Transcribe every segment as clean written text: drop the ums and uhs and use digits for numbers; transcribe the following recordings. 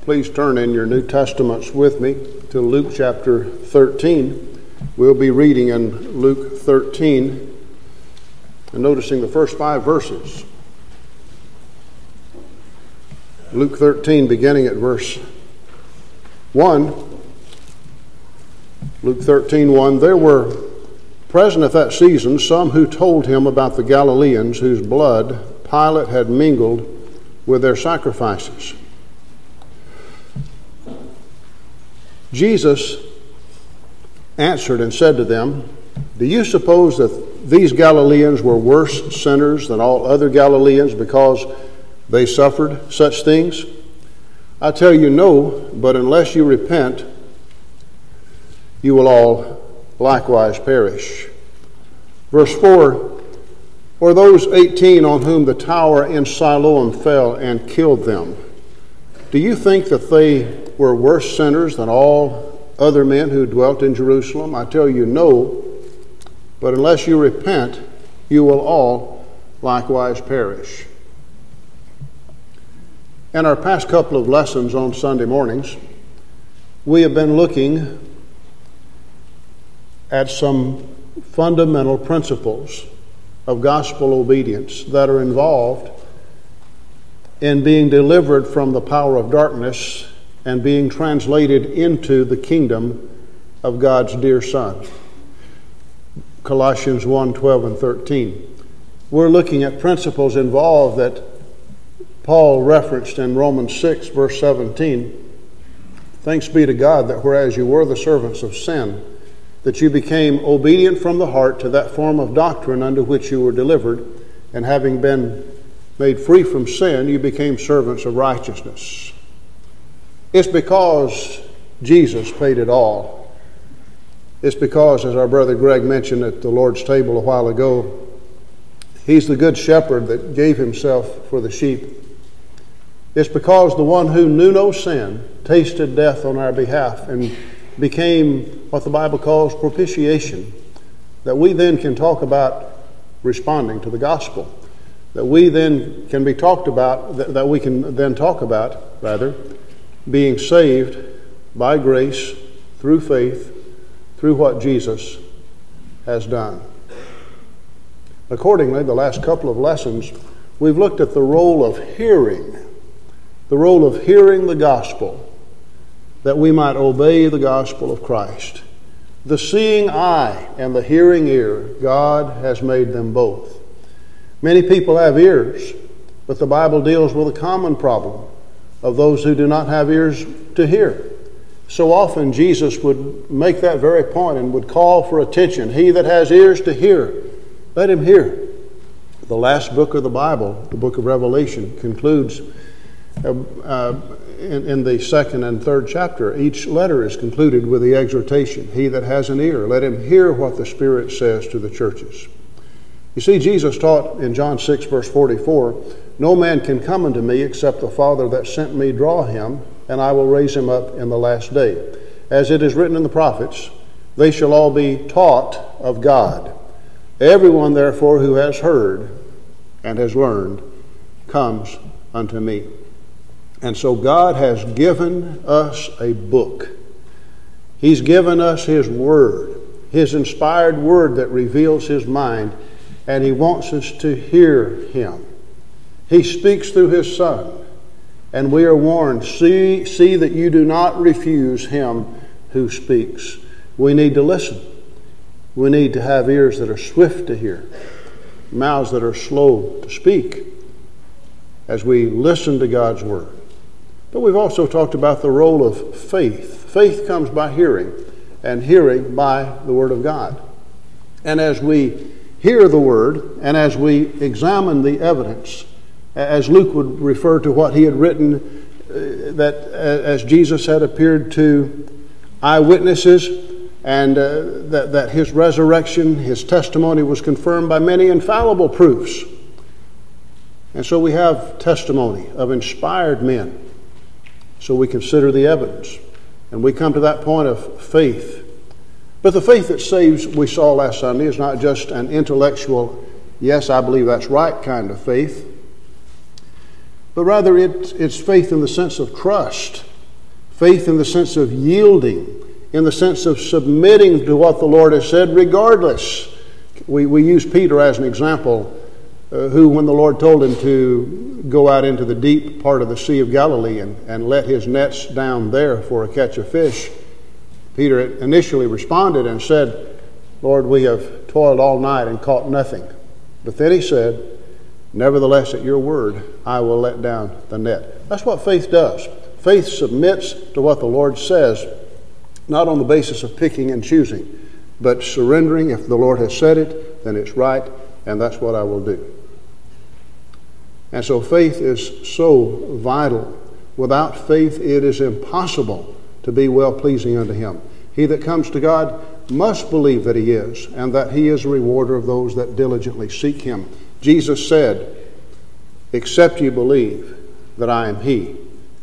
Please turn in your New Testaments with me to Luke chapter 13. We'll be reading in Luke 13 and noticing the first 5 verses. Luke 13, beginning at verse 1. Luke 13:1. There were present at that season some who told him about the Galileans whose blood Pilate had mingled with their sacrifices. Jesus answered and said to them, "Do you suppose that these Galileans were worse sinners than all other Galileans because they suffered such things? I tell you no, but unless you repent, you will all likewise perish." Verse 4, "Or those 18 on whom the tower in Siloam fell and killed them, do you think that they were worse sinners than all other men who dwelt in Jerusalem? I tell you no, but unless you repent, you will all likewise perish." In our past couple of lessons on Sunday mornings, we have been looking at some fundamental principles of gospel obedience that are involved in being delivered from the power of darkness and being translated into the kingdom of God's dear Son. Colossians 1, 12 and 13. We're looking at principles involved that Paul referenced in Romans 6, verse 17. "Thanks be to God that whereas you were the servants of sin, that you became obedient from the heart to that form of doctrine unto which you were delivered, and having been made free from sin, you became servants of righteousness." It's because Jesus paid it all. It's because, as our brother Greg mentioned at the Lord's table a while ago, He's the good shepherd that gave Himself for the sheep. It's because the one who knew no sin tasted death on our behalf and became what the Bible calls propitiation, that we then can talk about responding to the gospel, that we then can be talked about, that we can then talk about, rather, being saved by grace through faith, through what Jesus has done. Accordingly, the last couple of lessons, we've looked at the role of hearing the gospel, that we might obey the gospel of Christ. The seeing eye and the hearing ear, God has made them both. Many people have ears, but the Bible deals with a common problem of those who do not have ears to hear. So often Jesus would make that very point and would call for attention. He that has ears to hear, let him hear. The last book of the Bible, the book of Revelation, concludes in the 2nd and 3rd chapter. Each letter is concluded with the exhortation, "He that has an ear, let him hear what the Spirit says to the churches." You see, Jesus taught in John 6, verse 44, "No man can come unto me except the Father that sent me draw him, and I will raise him up in the last day. As it is written in the prophets, they shall all be taught of God. Everyone, therefore, who has heard and has learned comes unto me." And so God has given us a book. He's given us His Word, His inspired Word that reveals His mind, and He wants us to hear Him. He speaks through His Son, and we are warned, see that you do not refuse Him who speaks. We need to listen. We need to have ears that are swift to hear, mouths that are slow to speak as we listen to God's Word. But we've also talked about the role of faith. Faith comes by hearing, and hearing by the Word of God. And as we hear the Word, and as we examine the evidence, as Luke would refer to what he had written, that as Jesus had appeared to eyewitnesses, and that His resurrection, His testimony was confirmed by many infallible proofs. And so we have testimony of inspired men. So we consider the evidence, and we come to that point of faith. But the faith that saves, we saw last Sunday, is not just an intellectual, yes, I believe that's right kind of faith, but rather it's faith in the sense of trust Faith in the sense of yielding, in the sense of submitting to what the Lord has said regardless. We use Peter as an example, who, when the Lord told him to go out into the deep part of the Sea of Galilee and let his nets down there for a catch of fish, Peter initially responded and said, "Lord, we have toiled all night and caught nothing." But then he said, "Nevertheless, at your word, I will let down the net." That's what faith does. Faith submits to what the Lord says, not on the basis of picking and choosing, but surrendering. If the Lord has said it, then it's right, and that's what I will do. And so faith is so vital. Without faith, it is impossible to be well-pleasing unto Him. He that comes to God must believe that He is, and that He is a rewarder of those that diligently seek Him. Jesus said, "Except you believe that I am He,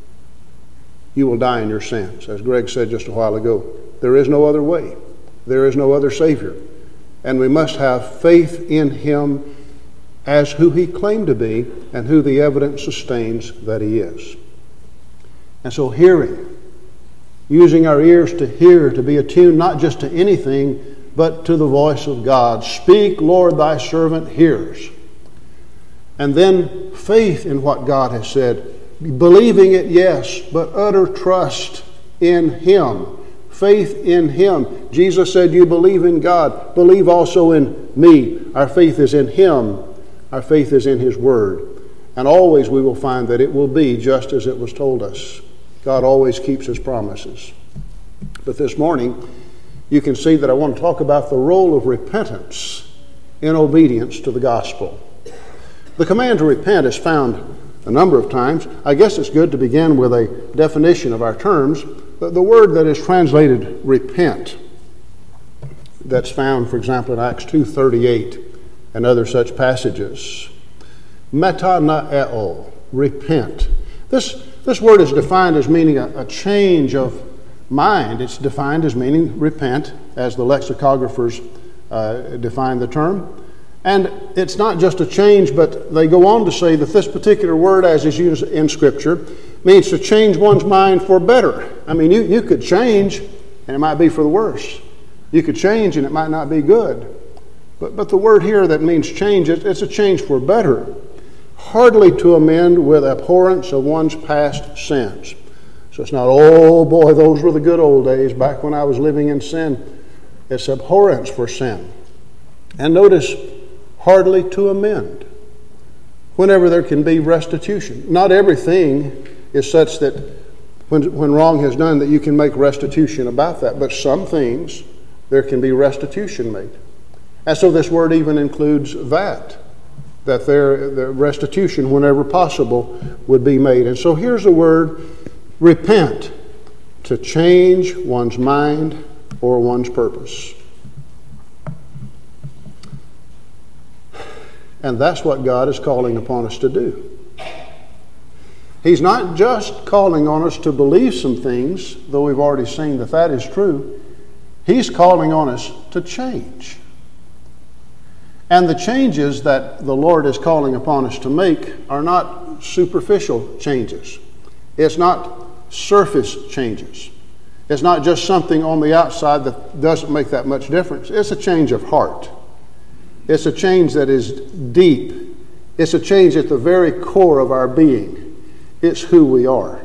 you will die in your sins." As Greg said just a while ago, there is no other way. There is no other Savior. And we must have faith in Him as who He claimed to be and who the evidence sustains that He is. And so hearing, using our ears to hear, to be attuned not just to anything, but to the voice of God. "Speak, Lord, thy servant hears." And then faith in what God has said. Believing it, yes, but utter trust in Him. Faith in Him. Jesus said, "You believe in God, believe also in me." Our faith is in Him. Our faith is in His Word. And always we will find that it will be just as it was told us. God always keeps His promises. But this morning, you can see that I want to talk about the role of repentance in obedience to the gospel. The command to repent is found a number of times. I guess it's good to begin with a definition of our terms. The word that is translated repent, that's found, for example, in Acts 2:38 and other such passages. Metanoeo, repent. This word is defined as meaning a change of mind. It's defined as meaning repent, as the lexicographers define the term. And it's not just a change, but they go on to say that this particular word, as is used in Scripture, means to change one's mind for better. I mean, you could change, and it might be for the worse. You could change, and it might not be good. But the word here that means change, it's a change for better. Heartily to amend with abhorrence of one's past sins. So it's not, "Oh boy, those were the good old days back when I was living in sin." It's abhorrence for sin. And notice, heartily to amend. Whenever there can be restitution. Not everything is such that when wrong is done that you can make restitution about that. But some things, there can be restitution made. And so this word even includes that the restitution, whenever possible, would be made. And so here's the word, repent, to change one's mind or one's purpose. And that's what God is calling upon us to do. He's not just calling on us to believe some things, though we've already seen that that is true. He's calling on us to change. And the changes that the Lord is calling upon us to make are not superficial changes. It's not surface changes. It's not just something on the outside that doesn't make that much difference. It's a change of heart. It's a change that is deep. It's a change at the very core of our being. It's who we are.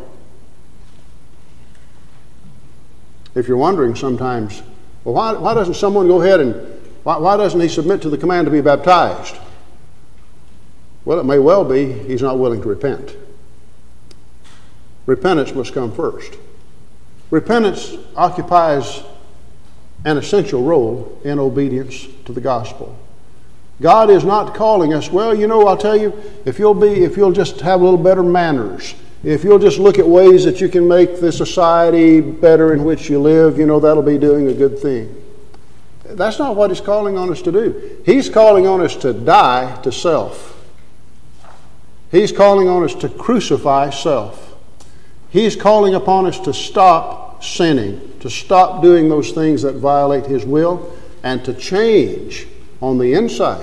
If you're wondering sometimes, well, why doesn't someone go ahead and why doesn't he submit to the command to be baptized? Well, it may well be he's not willing to repent. Repentance must come first. Repentance occupies an essential role in obedience to the gospel. God is not calling us, well, I'll tell you, if you'll just have a little better manners, if you'll just look at ways that you can make the society better in which you live, that'll be doing a good thing. That's not what He's calling on us to do. He's calling on us to die to self. He's calling on us to crucify self. He's calling upon us to stop sinning, to stop doing those things that violate His will, and to change on the inside.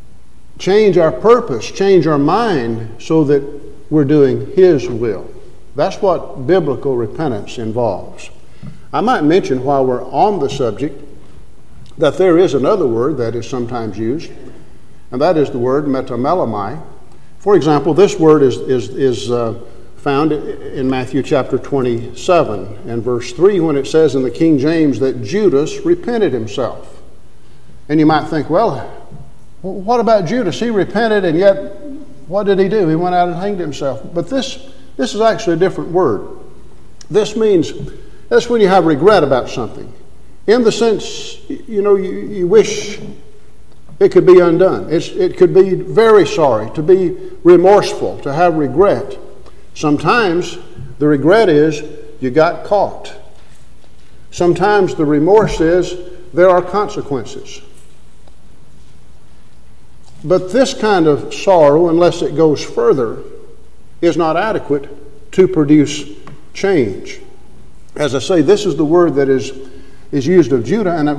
Change our purpose, change our mind so that we're doing His will. That's what biblical repentance involves. I might mention while we're on the subject that there is another word that is sometimes used, and that is the word metamelomai. For example, this word is found in Matthew chapter 27 and verse 3 when it says in the King James that Judas repented himself. And you might think, well, what about Judas? He repented, and yet what did he do? He went out and hanged himself. But this is actually a different word. This means, that's when you have regret about something. In the sense, you wish it could be undone. It could be very sorry, to be remorseful, to have regret. Sometimes the regret is you got caught. Sometimes the remorse is there are consequences. But this kind of sorrow, unless it goes further, is not adequate to produce change. As I say, this is the word that is used of Judas, and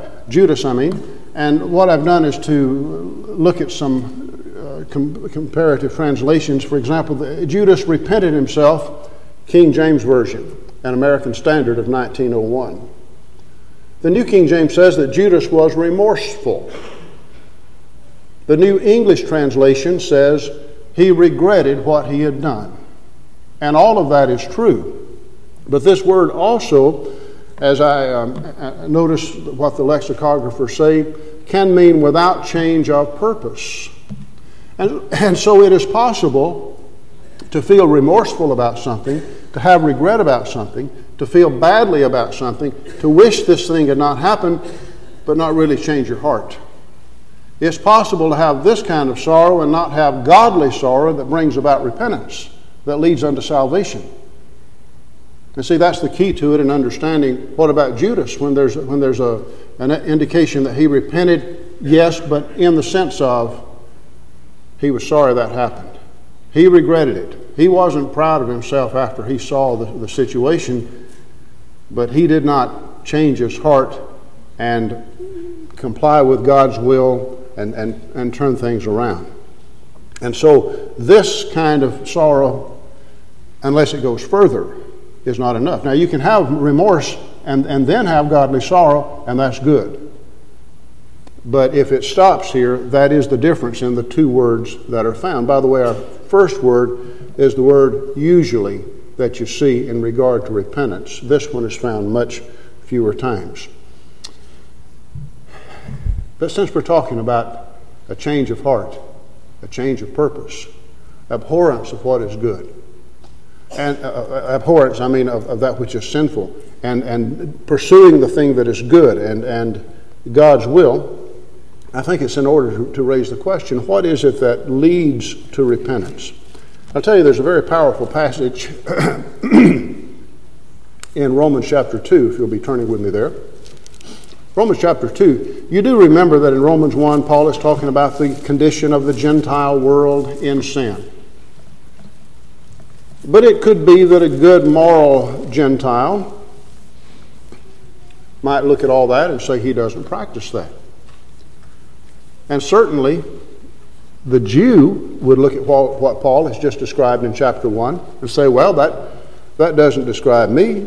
and what I've done is to look at some comparative translations. For example, Judas repented himself, King James Version, an American Standard of 1901. The New King James says that Judas was remorseful. The New English translation says he regretted what he had done. And all of that is true. But this word also, as I notice what the lexicographers say, can mean without change of purpose. And so it is possible to feel remorseful about something, to have regret about something, to feel badly about something, to wish this thing had not happened, but not really change your heart. It's possible to have this kind of sorrow and not have godly sorrow that brings about repentance, that leads unto salvation. And see, that's the key to it in understanding what about Judas when there's an indication that he repented, yes, but in the sense of he was sorry that happened. He regretted it. He wasn't proud of himself after he saw the situation, but he did not change his heart and comply with God's will and turn things around. And so this kind of sorrow, unless it goes further, is not enough. Now you can have remorse and then have godly sorrow, and that's good. But if it stops here, that is the difference in the two words that are found. By the way, our first word is the word usually that you see in regard to repentance. This one is found much fewer times. But since we're talking about a change of heart, a change of purpose, abhorrence of what is good, and abhorrence, I mean, of that which is sinful, and pursuing the thing that is good and God's will, I think it's in order to raise the question, what is it that leads to repentance? I'll tell you, there's a very powerful passage in Romans chapter 2, if you'll be turning with me there. Romans chapter 2, you do remember that in Romans 1, Paul is talking about the condition of the Gentile world in sin. But it could be that a good moral Gentile might look at all that and say he doesn't practice that. And certainly the Jew would look at what Paul has just described in chapter 1 and say, well, that doesn't describe me.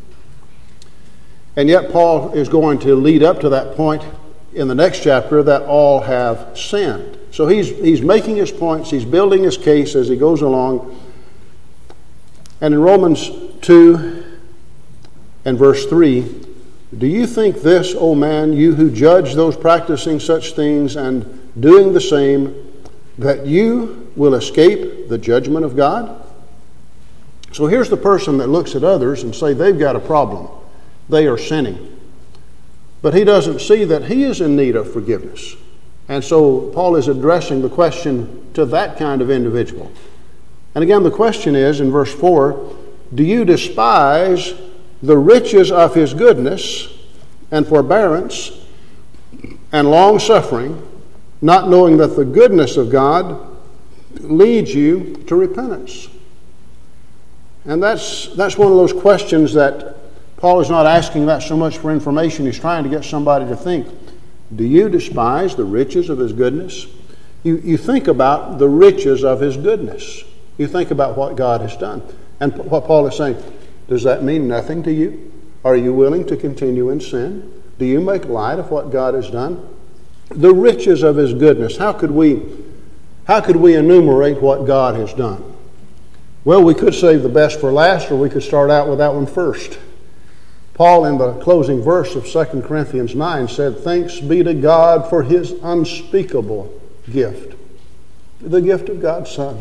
And yet Paul is going to lead up to that point in the next chapter that all have sinned. So he's making his points, he's building his case as he goes along. And in Romans 2 and verse 3, do you think this, O man, you who judge those practicing such things and doing the same, that you will escape the judgment of God? So here's the person that looks at others and say they've got a problem. They are sinning. But he doesn't see that he is in need of forgiveness. And so Paul is addressing the question to that kind of individual. And again, the question is, in verse 4, do you despise the riches of his goodness and forbearance and long-suffering, not knowing that the goodness of God leads you to repentance? And that's one of those questions that Paul is not asking that so much for information. He's trying to get somebody to think, do you despise the riches of his goodness? You think about the riches of his goodness. You think about what God has done. And what Paul is saying, does that mean nothing to you? Are you willing to continue in sin? Do you make light of what God has done? The riches of His goodness. How could we enumerate what God has done? Well, we could save the best for last, or we could start out with that one first. Paul, in the closing verse of 2 Corinthians 9, said, "Thanks be to God for His unspeakable gift." The gift of God's Son.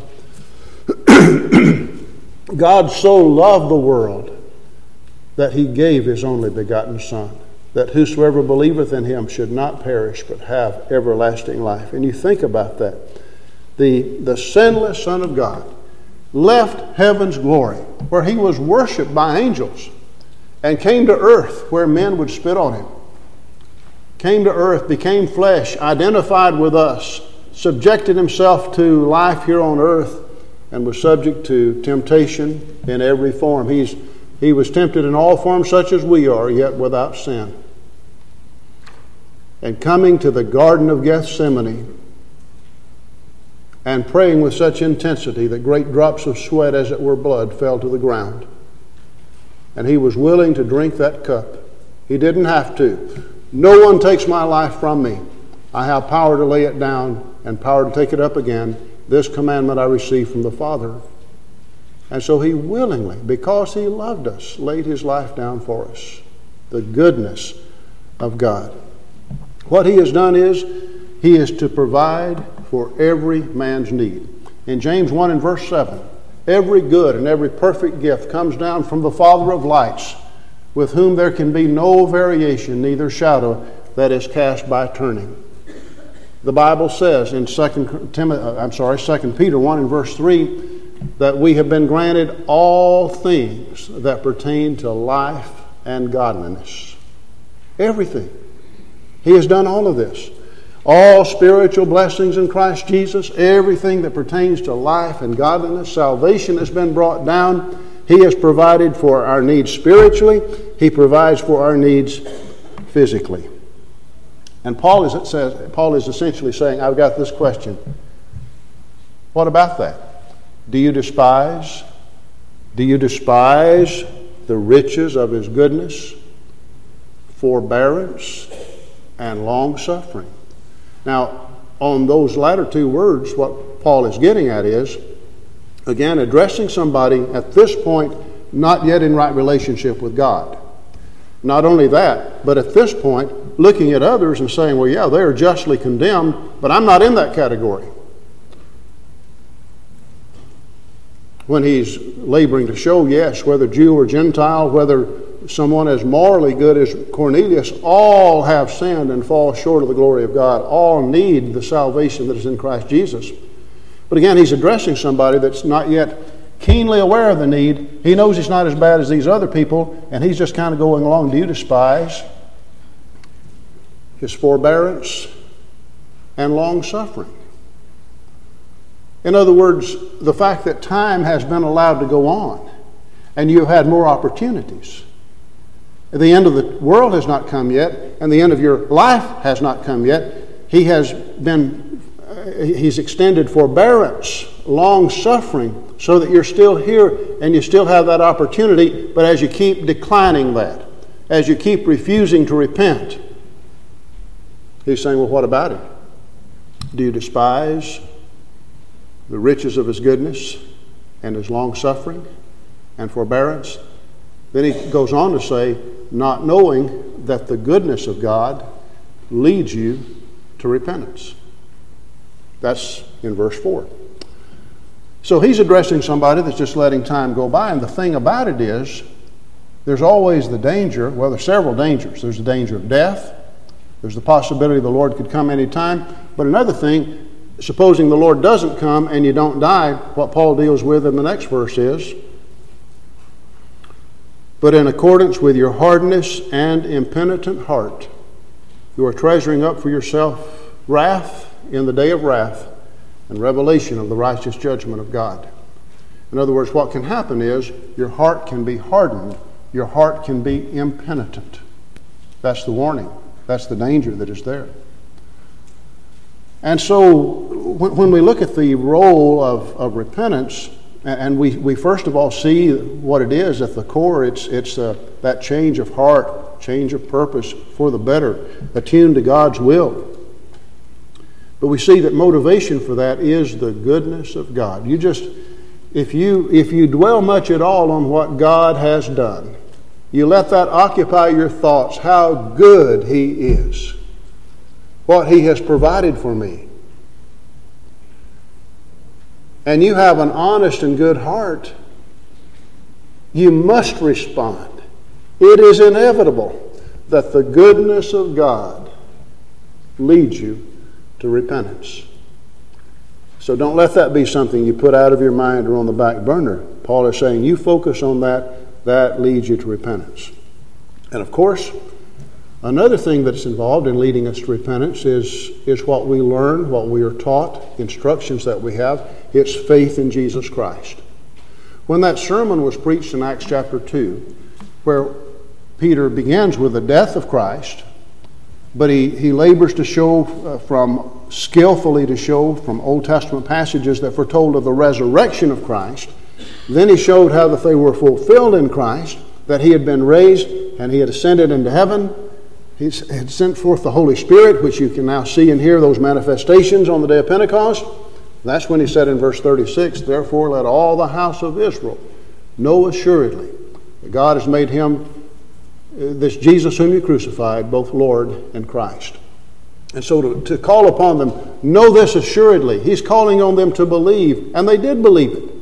God so loved the world that He gave His only begotten Son, that whosoever believeth in Him should not perish but have everlasting life. And you think about that. The sinless Son of God left heaven's glory, where He was worshipped by angels, and came to earth where men would spit on Him. Came to earth, became flesh, identified with us, subjected Himself to life here on earth, and was subject to temptation in every form. He was tempted in all forms such as we are, yet without sin. And coming to the Garden of Gethsemane and praying with such intensity that great drops of sweat, as it were blood, fell to the ground. And He was willing to drink that cup. He didn't have to. No one takes my life from me. I have power to lay it down and power to take it up again. This commandment I received from the Father. And so He willingly, because He loved us, laid His life down for us. The goodness of God. What He has done is, He is to provide for every man's need. In James 1 and verse 7, every good and every perfect gift comes down from the Father of lights, with whom there can be no variation, neither shadow that is cast by turning. The Bible says in 2 Peter 1 and verse 3 that we have been granted all things that pertain to life and godliness. Everything. He has done all of this. All spiritual blessings in Christ Jesus, everything that pertains to life and godliness, salvation has been brought down. He has provided for our needs spiritually. He provides for our needs physically. And Paul is essentially saying, I've got this question. What about that? Do you despise the riches of His goodness, forbearance, and long-suffering? Now, on those latter two words, what Paul is getting at is, again, addressing somebody at this point not yet in right relationship with God. Not only that, but at this point, looking at others and saying, well, yeah, they are justly condemned, but I'm not in that category. When he's laboring to show, yes, whether Jew or Gentile, whether someone as morally good as Cornelius, all have sinned and fall short of the glory of God. All need the salvation that is in Christ Jesus. But again, he's addressing somebody that's not yet keenly aware of the need. He knows he's not as bad as these other people, and he's just kind of going along. Do you despise His forbearance and long-suffering? In other words, the fact that time has been allowed to go on, and you've had more opportunities. The end of the world has not come yet, and the end of your life has not come yet. He's extended forbearance, long-suffering, so that you're still here and you still have that opportunity, but as you keep declining that, as you keep refusing to repent, He's saying, well, what about it? Do you despise the riches of His goodness and His long-suffering and forbearance? Then he goes on to say, not knowing that the goodness of God leads you to repentance. That's in verse 4. So he's addressing somebody that's just letting time go by. And the thing about it is, there's always the danger, well, there's several dangers. There's the danger of death. There's the possibility the Lord could come any time. But another thing, supposing the Lord doesn't come and you don't die, what Paul deals with in the next verse is, but in accordance with your hardness and impenitent heart, you are treasuring up for yourself wrath in the day of wrath and revelation of the righteous judgment of God. In other words, what can happen is your heart can be hardened. Your heart can be impenitent. That's the warning. That's the danger that is there. And so when we look at the role of repentance, And we first of all see what it is at the core. It's that change of heart, change of purpose for the better, attuned to God's will. But we see that motivation for that is the goodness of God. If you dwell much at all on what God has done, you let that occupy your thoughts, how good He is, what He has provided for me, and you have an honest and good heart, you must respond. It is inevitable that the goodness of God leads you to repentance. So don't let that be something you put out of your mind or on the back burner. Paul is saying you focus on that leads you to repentance. And of course, another thing that's involved in leading us to repentance is what we learn, what we are taught, instructions that we have. It's faith in Jesus Christ. When that sermon was preached in Acts chapter 2, where Peter begins with the death of Christ, but he labors to show skillfully to show from Old Testament passages that foretold of the resurrection of Christ. Then he showed how that they were fulfilled in Christ, that He had been raised and He had ascended into heaven. He had sent forth the Holy Spirit, which you can now see and hear those manifestations on the day of Pentecost. That's when he said in verse 36, "Therefore let all the house of Israel know assuredly that God has made Him, this Jesus whom you crucified, both Lord and Christ." And so to call upon them, know this assuredly. He's calling on them to believe, and they did believe it.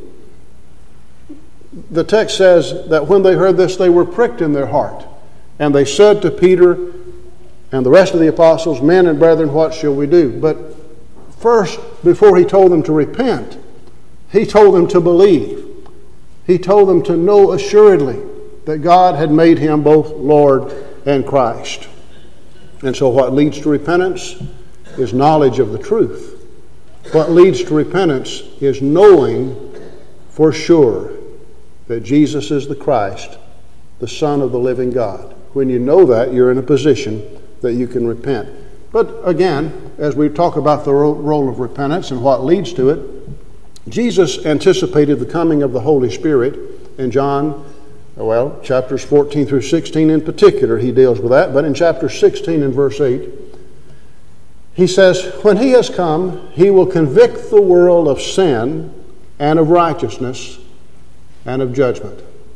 The text says that when they heard this, they were pricked in their heart. And they said to Peter and the rest of the apostles, "Men and brethren, what shall we do?" But first, before he told them to repent, he told them to believe. He told them to know assuredly that God had made Him both Lord and Christ. And so what leads to repentance is knowledge of the truth. What leads to repentance is knowing for sure that Jesus is the Christ, the Son of the living God. When you know that, you're in a position that you can repent. But again, as we talk about the role of repentance and what leads to it, Jesus anticipated the coming of the Holy Spirit in John, chapters 14 through 16 in particular, He deals with that. But in chapter 16 and verse 8, He says, "When He has come, He will convict the world of sin and of righteousness and of judgment."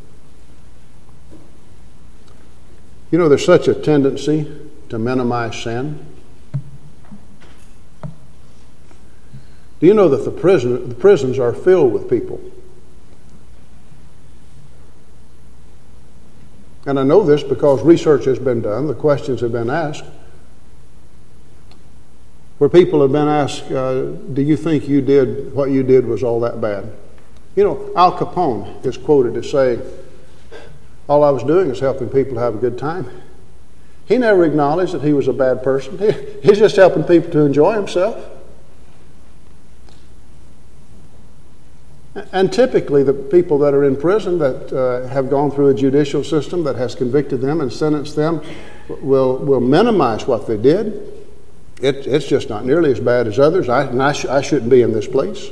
You know, there's such a tendency to minimize sin. Do you know that the prisons are filled with people? And I know this because research has been done, the questions have been asked, where people have been asked, do you think what you did was all that bad? You know, Al Capone is quoted as saying, "All I was doing is helping people have a good time." He never acknowledged that he was a bad person. He's just helping people to enjoy himself. And typically the people that are in prison that have gone through a judicial system that has convicted them and sentenced them will minimize what they did. It's just not nearly as bad as others. I shouldn't be in this place.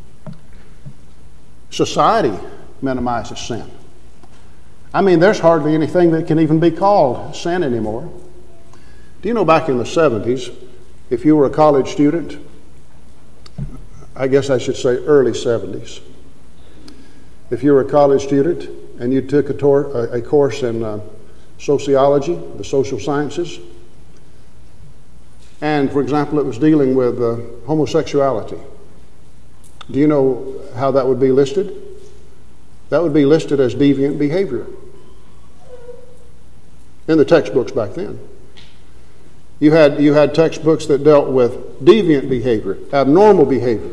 Society minimizes sin. I mean, there's hardly anything that can even be called sin anymore. Do you know back in the 70s, if you were a college student, I guess I should say early 70s, if you were a college student and you took a course in sociology, the social sciences, and for example it was dealing with homosexuality, do you know how that would be listed? That would be listed as deviant behavior in the textbooks back then. You had textbooks that dealt with deviant behavior, abnormal behavior.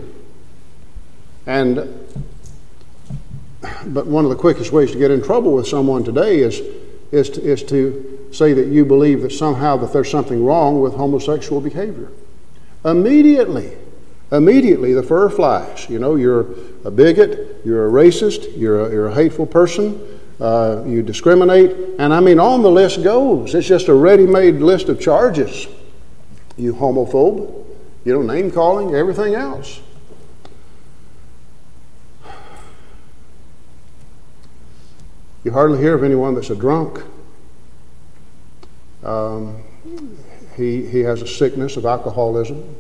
But one of the quickest ways to get in trouble with someone today is to say that you believe that somehow that there's something wrong with homosexual behavior. Immediately the fur flies. You know, you're a bigot, you're a racist, you're a hateful person, you discriminate, and I mean on the list goes. It's just a ready-made list of charges. You homophobe, name calling, everything else. You hardly hear of anyone that's a drunk. He has a sickness of alcoholism.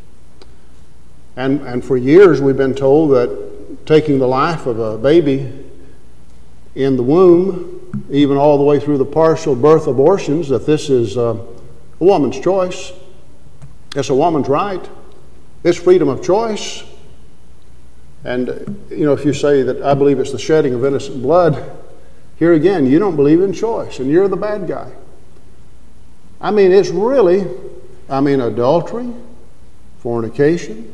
And for years we've been told that taking the life of a baby in the womb, even all the way through the partial birth abortions, that this is a woman's choice. It's a woman's right. It's freedom of choice. And, if you say that I believe it's the shedding of innocent blood, here again, you don't believe in choice, and you're the bad guy. I mean, it's really, adultery, fornication.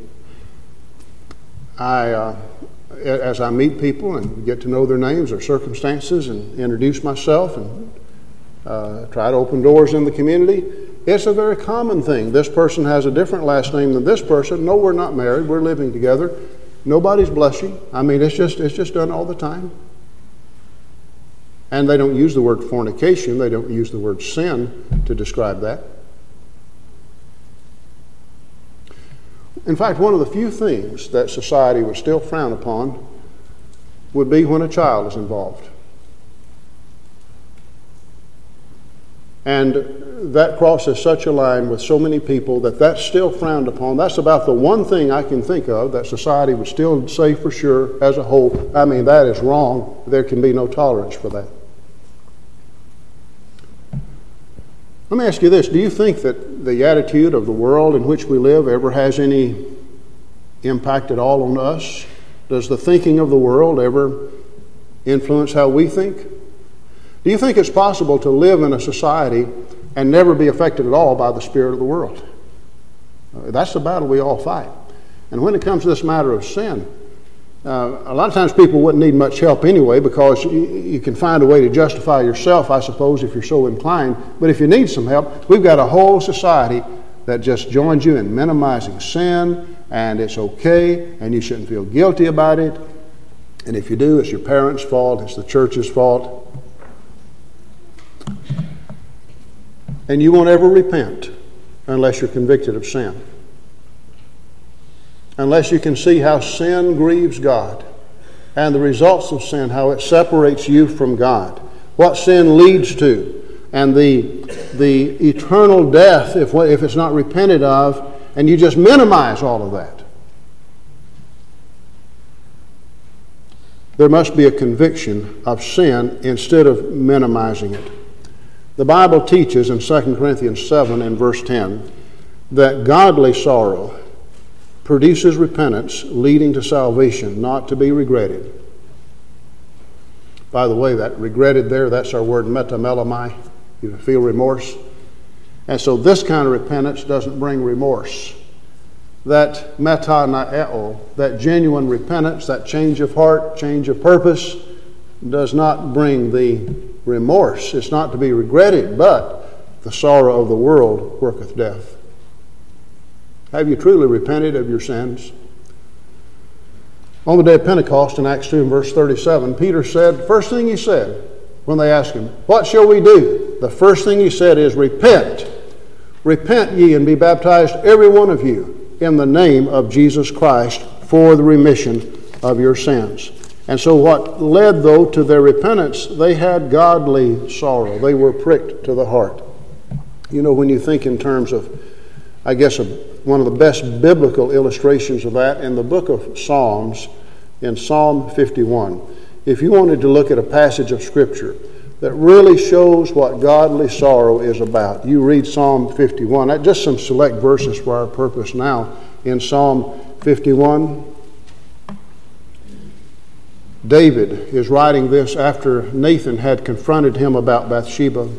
As I meet people and get to know their names or circumstances and introduce myself and try to open doors in the community, it's a very common thing. This person has a different last name than this person. No, we're not married. We're living together. Nobody's blushing. It's just done all the time. And they don't use the word fornication. They don't use the word sin to describe that. In fact, one of the few things that society would still frown upon would be when a child is involved. And that crosses such a line with so many people that that's still frowned upon. That's about the one thing I can think of that society would still say for sure as a whole, that is wrong. There can be no tolerance for that. Let me ask you this. Do you think that the attitude of the world in which we live ever has any impact at all on us? Does the thinking of the world ever influence how we think? Do you think it's possible to live in a society and never be affected at all by the spirit of the world? That's the battle we all fight. And when it comes to this matter of sin, a lot of times people wouldn't need much help anyway, because you can find a way to justify yourself, I suppose, if you're so inclined. But if you need some help, we've got a whole society that just joins you in minimizing sin, and it's okay, and you shouldn't feel guilty about it. And if you do, it's your parents' fault, it's the church's fault. And you won't ever repent unless you're convicted of sin. Unless you can see how sin grieves God and the results of sin, how it separates you from God, what sin leads to, and the eternal death if it's not repented of, and you just minimize all of that. There must be a conviction of sin instead of minimizing it. The Bible teaches in 2 Corinthians 7 and verse 10 that godly sorrow produces repentance leading to salvation, not to be regretted. By the way, that regretted there, that's our word metamelamai. You feel remorse. And so this kind of repentance doesn't bring remorse. That metanaeo, that genuine repentance, that change of heart, change of purpose, does not bring the remorse. It's not to be regretted, but the sorrow of the world worketh death. Have you truly repented of your sins? On the day of Pentecost in Acts 2 and verse 37, Peter said, first thing he said when they asked him, what shall we do? The first thing he said is, repent. Repent ye and be baptized, every one of you, in the name of Jesus Christ for the remission of your sins. And so what led, though, to their repentance, they had godly sorrow. They were pricked to the heart. When you think in terms of, one of the best biblical illustrations of that in the book of Psalms, in Psalm 51. If you wanted to look at a passage of Scripture that really shows what godly sorrow is about, you read Psalm 51. Just some select verses for our purpose now. In Psalm 51, David is writing this after Nathan had confronted him about Bathsheba.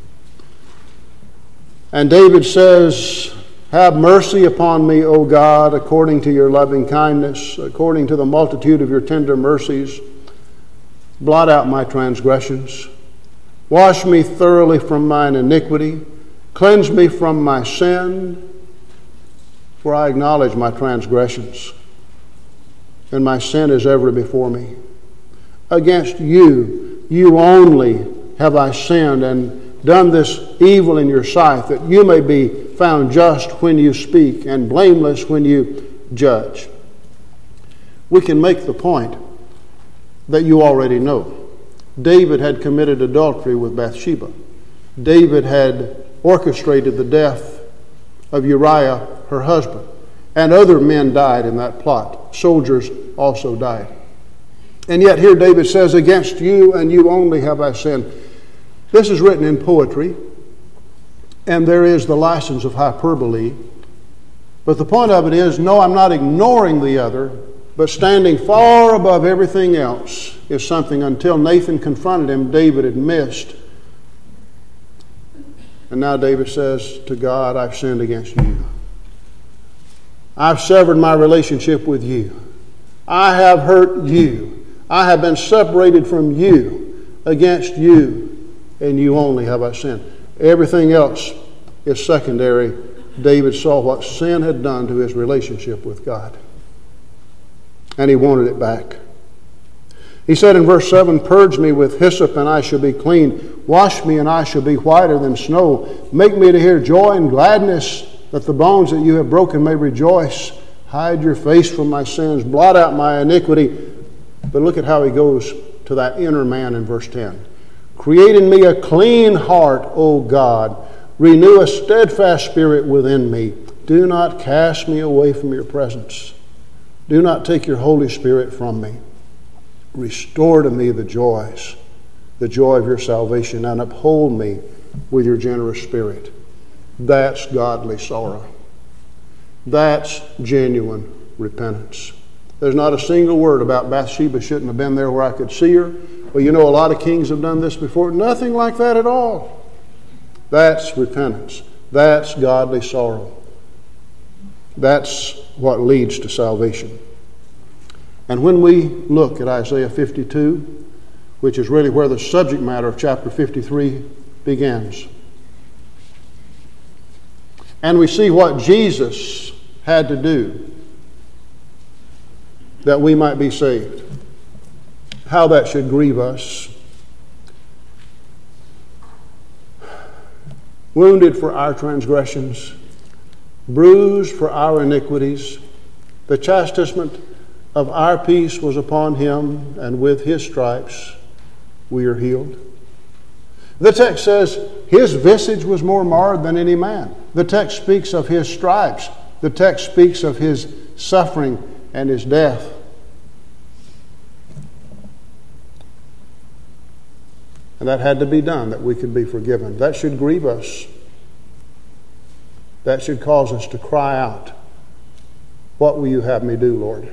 And David says, have mercy upon me, O God, according to your loving kindness, according to the multitude of your tender mercies. Blot out my transgressions. Wash me thoroughly from mine iniquity. Cleanse me from my sin. For I acknowledge my transgressions, and my sin is ever before me. Against you, you only have I sinned and done this evil in your sight, that you may be found just when you speak and blameless when you judge. We can make the point that you already know. David had committed adultery with Bathsheba. David had orchestrated the death of Uriah, her husband. And other men died in that plot. Soldiers also died. And yet here David says, against you and you only have I sinned. This is written in poetry, and there is the license of hyperbole. But the point of it is, no, I'm not ignoring the other, but standing far above everything else is something until Nathan confronted him, David had missed. And now David says to God, I've sinned against you. I've severed my relationship with you. I have hurt you. I have been separated from you. Against you, and you only have I sinned. Everything else is secondary. David saw what sin had done to his relationship with God, and he wanted it back. He said in verse 7, purge me with hyssop, and I shall be clean. Wash me, and I shall be whiter than snow. Make me to hear joy and gladness, that the bones that you have broken may rejoice. Hide your face from my sins. Blot out my iniquity. But look at how he goes to that inner man in verse 10. Create in me a clean heart, O God. Renew a steadfast spirit within me. Do not cast me away from your presence. Do not take your Holy Spirit from me. Restore to me the joy of your salvation, and uphold me with your generous spirit. That's godly sorrow. That's genuine repentance. There's not a single word about Bathsheba shouldn't have been there where I could see her. Well, you know, a lot of kings have done this before. Nothing like that at all. That's repentance. That's godly sorrow. That's what leads to salvation. And when we look at Isaiah 52, which is really where the subject matter of chapter 53 begins, and we see what Jesus had to do that we might be saved, how that should grieve us. Wounded for our transgressions, bruised for our iniquities, the chastisement of our peace was upon him, and with his stripes we are healed. The text says his visage was more marred than any man. The text speaks of his stripes. The text speaks of his suffering and his death. And that had to be done that we could be forgiven. That should grieve us. That should cause us to cry out, what will you have me do, Lord?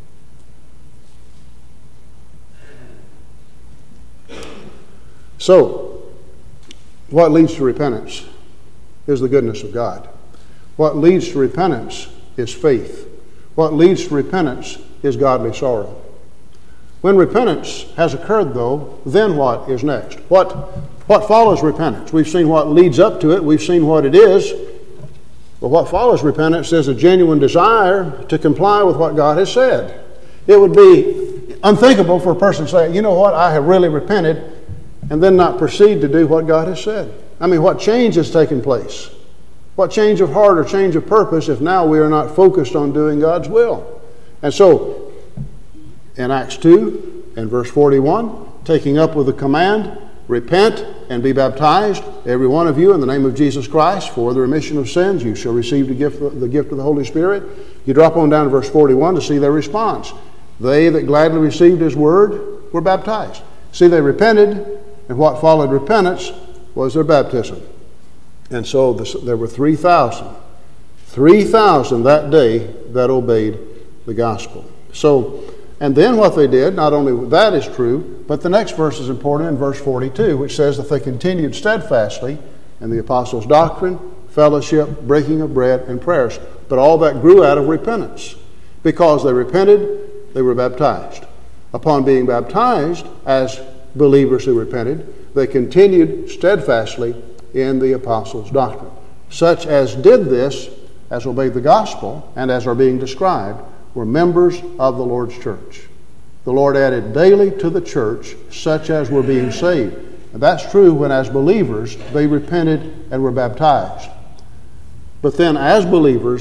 So, what leads to repentance is the goodness of God. What leads to repentance is faith. What leads to repentance is godly sorrow. When repentance has occurred, though, then what is next? What follows repentance? We've seen what leads up to it. We've seen what it is. But what follows repentance is a genuine desire to comply with what God has said. It would be unthinkable for a person to say, you know what, I have really repented, and then not proceed to do what God has said. I mean, what change has taken place? What change of heart or change of purpose if now we are not focused on doing God's will? And so, in Acts 2 and verse 41, taking up with the command, repent and be baptized, every one of you, in the name of Jesus Christ, for the remission of sins. You shall receive the gift of the Holy Spirit. You drop on down to verse 41 to see their response. They that gladly received his word were baptized. See, they repented, and what followed repentance was their baptism. And so there were 3,000 that day that obeyed the gospel. So, and then what they did, not only that is true, but the next verse is important in verse 42, which says that they continued steadfastly in the apostles' doctrine, fellowship, breaking of bread, and prayers. But all that grew out of repentance. Because they repented, they were baptized. Upon being baptized as believers who repented, they continued steadfastly in the apostles' doctrine. Such as did this, as obeyed the gospel, and as are being described, were members of the Lord's church. The Lord added daily to the church such as were being saved. And that's true when as believers they repented and were baptized. But then as believers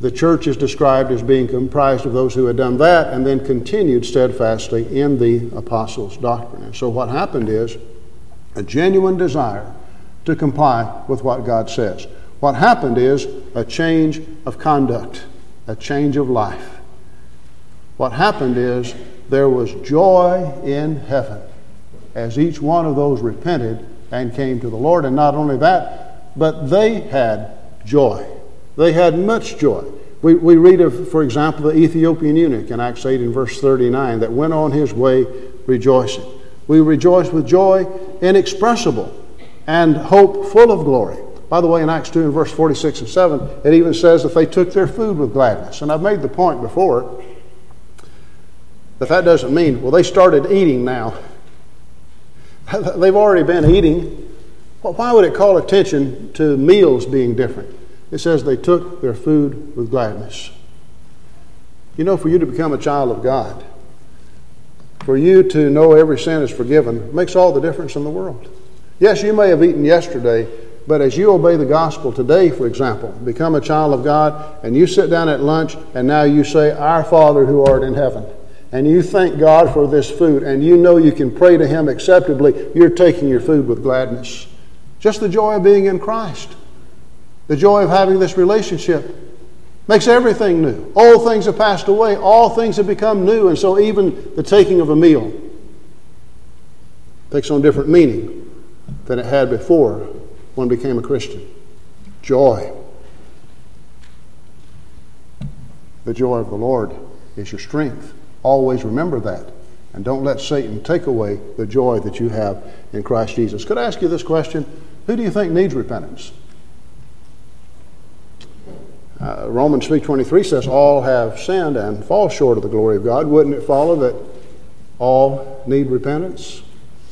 The church is described as being comprised of those who had done that and then continued steadfastly in the apostles' doctrine. And so what happened is a genuine desire to comply with what God says. What happened is a change of conduct, a change of life. What happened is there was joy in heaven as each one of those repented and came to the Lord. And not only that, but they had joy. They had much joy. We read of, for example, the Ethiopian eunuch in Acts 8 and verse 39 that went on his way rejoicing. We rejoice with joy inexpressible and hope full of glory. By the way, in Acts 2 and verse 46 and 7, it even says that they took their food with gladness. And I've made the point before that doesn't mean, well, they started eating now. They've already been eating. Well, why would it call attention to meals being different? It says they took their food with gladness. You know, for you to become a child of God, for you to know every sin is forgiven, makes all the difference in the world. Yes, you may have eaten yesterday, but as you obey the gospel today, for example, become a child of God, and you sit down at lunch, and now you say, "Our Father who art in heaven," and you thank God for this food, and you know you can pray to Him acceptably, you're taking your food with gladness. Just the joy of being in Christ. The joy of having this relationship makes everything new. Old things have passed away. All things have become new. And so even the taking of a meal takes on different meaning than it had before one became a Christian. Joy. The joy of the Lord is your strength. Always remember that. And don't let Satan take away the joy that you have in Christ Jesus. Could I ask you this question? Who do you think needs repentance? Romans 3:23 says all have sinned and fall short of the glory of God. Wouldn't it follow that all need repentance?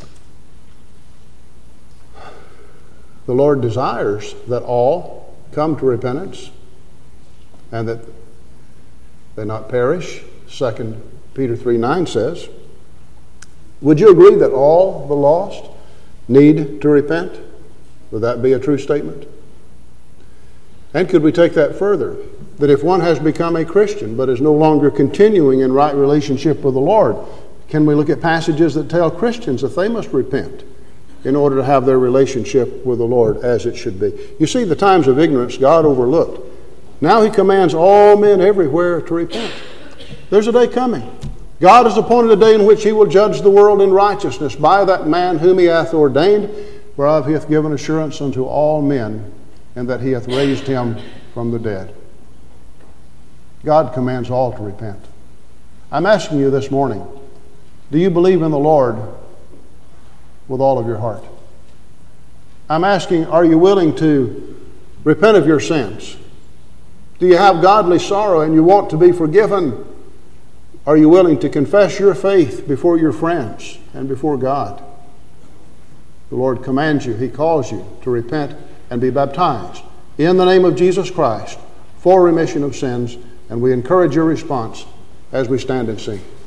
The Lord desires that all come to repentance and that they not perish. 2 Peter 3:9 says. Would you agree that all the lost need to repent? Would that be a true statement? And could we take that further? That if one has become a Christian but is no longer continuing in right relationship with the Lord, can we look at passages that tell Christians that they must repent in order to have their relationship with the Lord as it should be? You see, the times of ignorance God overlooked. Now He commands all men everywhere to repent. There's a day coming. God has appointed a day in which He will judge the world in righteousness by that man whom He hath ordained, whereof He hath given assurance unto all men, and that He hath raised Him from the dead. God commands all to repent. I'm asking you this morning, do you believe in the Lord with all of your heart? I'm asking, are you willing to repent of your sins? Do you have godly sorrow and you want to be forgiven? Are you willing to confess your faith before your friends and before God? The Lord commands you, He calls you to repent and be baptized in the name of Jesus Christ for remission of sins, and we encourage your response as we stand and sing.